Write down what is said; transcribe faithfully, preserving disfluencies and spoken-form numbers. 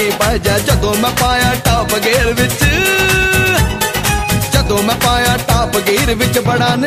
जवानी पै जा जदों मैं पाया टॉप गेयर विच, जदों मैं पाया टॉप गेयर विच बड़ा